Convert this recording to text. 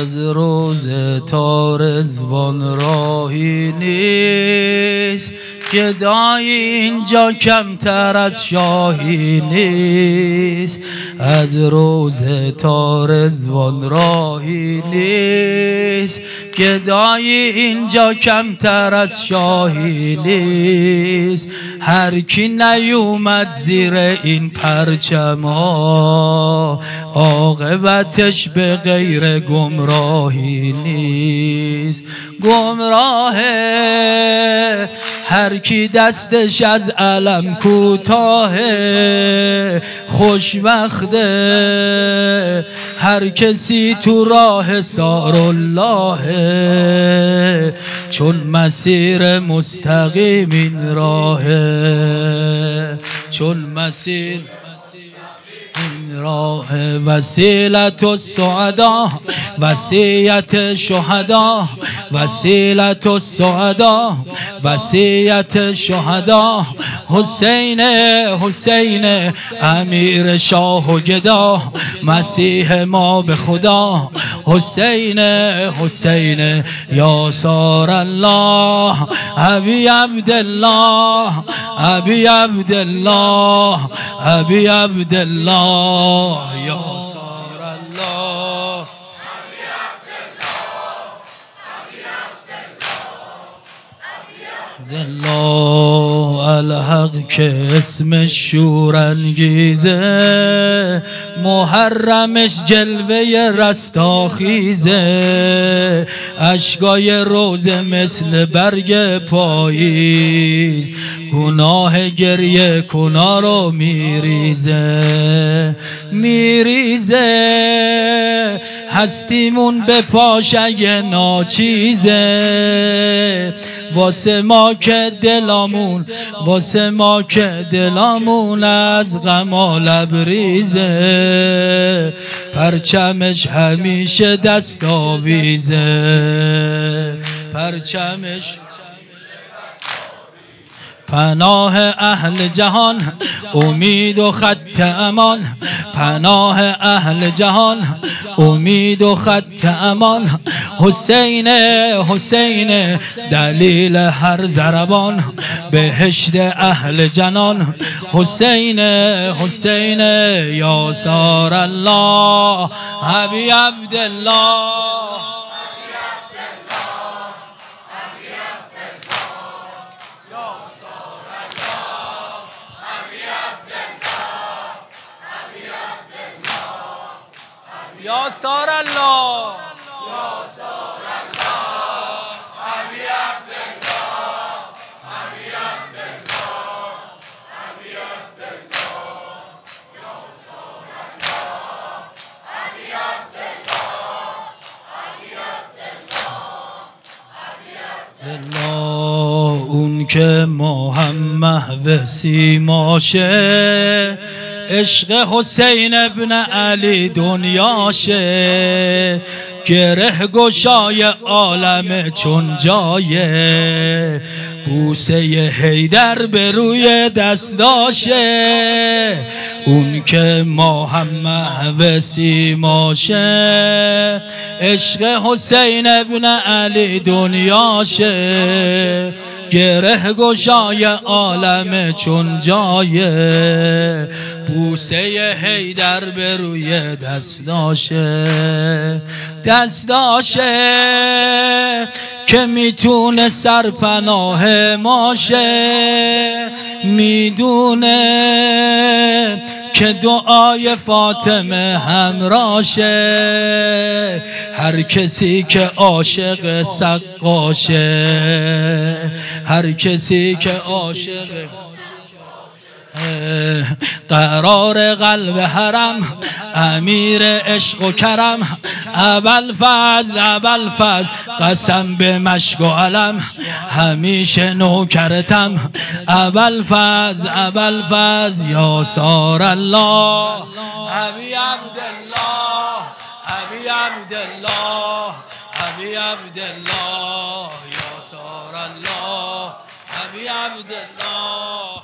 از روز تا رضوان راهی نیست، گدای اینجا کمتر از شاهی نیست. از روز تا رضوان راهی نیست، گدای اینجا کمتر از شاهی نیست. هر کی نیومد زیر این پرچم ها، عاقبتش به غیر گمراهی نیست. گمراهه هر کی دستش از علم کوتاهه، خوشبخته هر کسی تو راه سار الله، چون مسیر مستقیم این راهه، چون مسیر راه وسیلت السعدا، وصیت شهدا، وسیلت السعدا، وصیت شهدا. حسین حسین امیر شاه و گدا، مسیح ما به خدا. حسین حسین یاسار الله، ابی عبدالله، ابی عبدالله، ابی عبدالله یاسار الله. عبدالله الحق که اسمش شورانگیزه، محرمش جلوه رستاخیزه، اشکای روزه مثل برگ پاییز، گناه گریه کنا رو میریزه میریزه. هستیمون به پاش اگه ناچیزه، واسه ما که دلامون، واسه ما که دلامون از غم لبریزه، پرچمش همیشه دست آویزه، پرچمش پناه اهل جهان، امید و خط امان، پناه اهل جهان، امید و خط امان. حسین حسین دلیل هر ضربان، بهشت اهل جنان. حسین حسین یاسار الله، ابی عبدالله، یاسار الله، یاسار الله، ابی عبدالله، ابی عبدالله، ابی عبدالله، یاسار الله، ابی عبدالله، ابی عبدالله، ابی عبدالله. اون که ماهم محو سیماشه، عشق حسین ابن علی دنیاشه، گره گشای عالم چون جایه، بوسه حیدر به روی دستاشه. اون که ماهم محو سیماشه، عشق حسین ابن علی دنیاشه، گره گشای عالم چون جایه، بوسه حیدر به روی دستاشه، دستاشه که میتونه سرپناه ماشه، میدونه که دعای فاطمه همراشه. هر کسی که عاشق سقاشه، هر کسی که عاشق قرار قلب حرم، امیر عشق و کرم، ابوالفضل ابوالفضل قسم به مشک و علم، همیشه نوکرتم. ابوالفضل ابوالفضل یاسار الله، ابی عبدالله، ابی عبدالله، ابی عبدالله یاسار الله، ابی عبدالله.